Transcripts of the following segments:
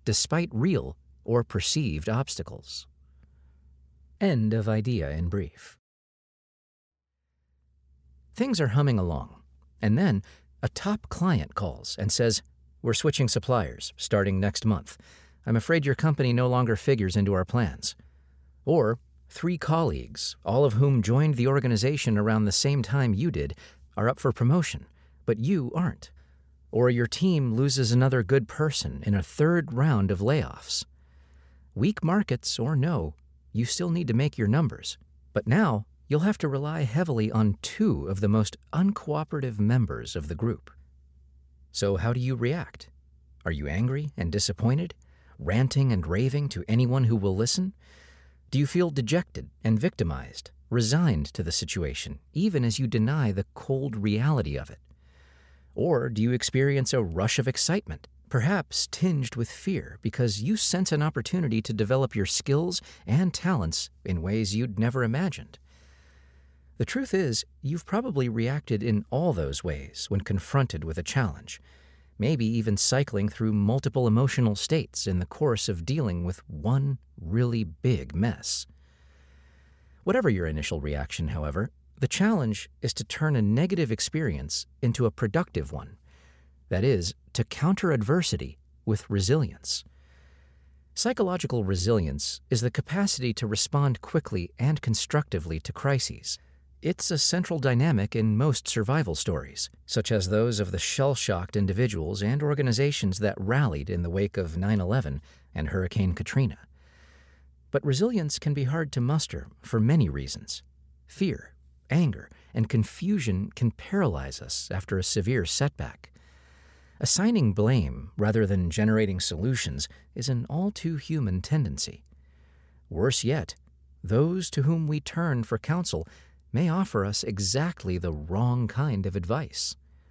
despite real or perceived obstacles. End of idea in brief. Things are humming along, and then a top client calls and says, "We're switching suppliers starting next month. I'm afraid your company no longer figures into our plans." Or 3 colleagues, all of whom joined the organization around the same time you did, are up for promotion, but you aren't. Or your team loses another good person in a 3rd round of layoffs. Weak markets or no, you still need to make your numbers. But now, you'll have to rely heavily on 2 of the most uncooperative members of the group. So how do you react? Are you angry and disappointed, ranting and raving to anyone who will listen? Do you feel dejected and victimized, resigned to the situation, even as you deny the cold reality of it? Or do you experience a rush of excitement, perhaps tinged with fear, because you sense an opportunity to develop your skills and talents in ways you'd never imagined? The truth is, you've probably reacted in all those ways when confronted with a challenge, maybe even cycling through multiple emotional states in the course of dealing with one really big mess. Whatever your initial reaction, however, the challenge is to turn a negative experience into a productive one. That is, to counter adversity with resilience. Psychological resilience is the capacity to respond quickly and constructively to crises. It's a central dynamic in most survival stories, such as those of the shell-shocked individuals and organizations that rallied in the wake of 9/11 and Hurricane Katrina. But resilience can be hard to muster for many reasons. Fear, anger, and confusion can paralyze us after a severe setback. Assigning blame rather than generating solutions is an all-too-human tendency. Worse yet, those to whom we turn for counsel may offer us exactly the wrong kind of advice.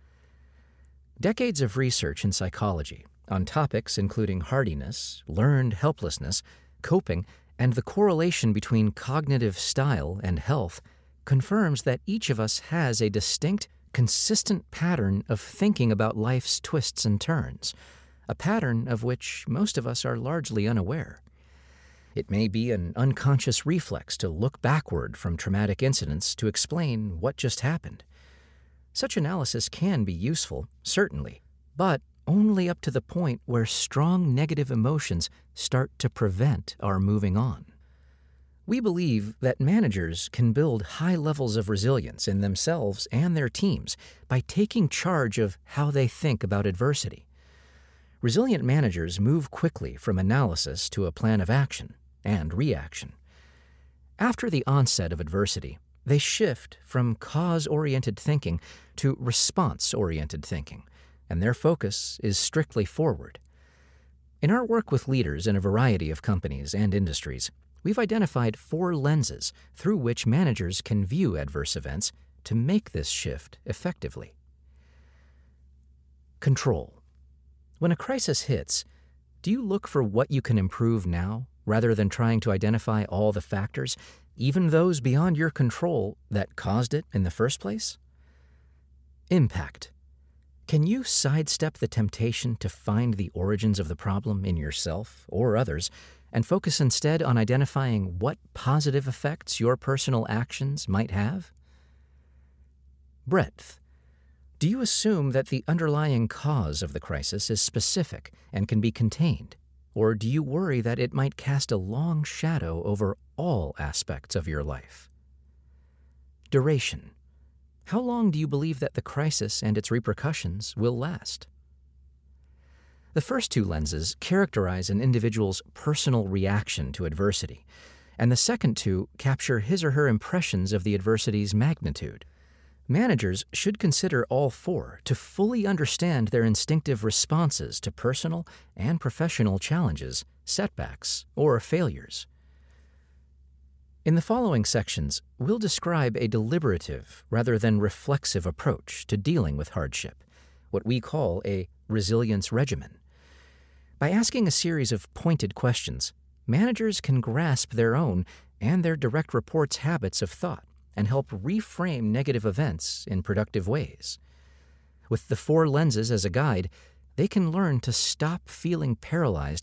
Decades of research in psychology on topics including hardiness, learned helplessness, coping, and the correlation between cognitive style and health confirms that each of us has a distinct, consistent pattern of thinking about life's twists and turns, a pattern of which most of us are largely unaware. It may be an unconscious reflex to look backward from traumatic incidents to explain what just happened. Such analysis can be useful, certainly, but only up to the point where strong negative emotions start to prevent our moving on. We believe that managers can build high levels of resilience in themselves and their teams by taking charge of how they think about adversity. Resilient managers move quickly from analysis to a plan of action and reaction. After the onset of adversity, they shift from cause-oriented thinking to response-oriented thinking, and their focus is strictly forward. In our work with leaders in a variety of companies and industries, we've identified 4 lenses through which managers can view adverse events to make this shift effectively. Control. When a crisis hits, do you look for what you can improve now, rather than trying to identify all the factors, even those beyond your control, that caused it in the first place? Impact. Can you sidestep the temptation to find the origins of the problem in yourself or others and focus instead on identifying what positive effects your personal actions might have? Breadth. Do you assume that the underlying cause of the crisis is specific and can be contained? Or do you worry that it might cast a long shadow over all aspects of your life? Duration. How long do you believe that the crisis and its repercussions will last? The first 2 lenses characterize an individual's personal reaction to adversity, and the second 2 capture his or her impressions of the adversity's magnitude. Managers should consider all 4 to fully understand their instinctive responses to personal and professional challenges, setbacks, or failures. In the following sections, we'll describe a deliberative rather than reflexive approach to dealing with hardship, what we call a resilience regimen. By asking a series of pointed questions, managers can grasp their own and their direct reports' habits of thought and help reframe negative events in productive ways. With the 4 lenses as a guide, they can learn to stop feeling paralyzed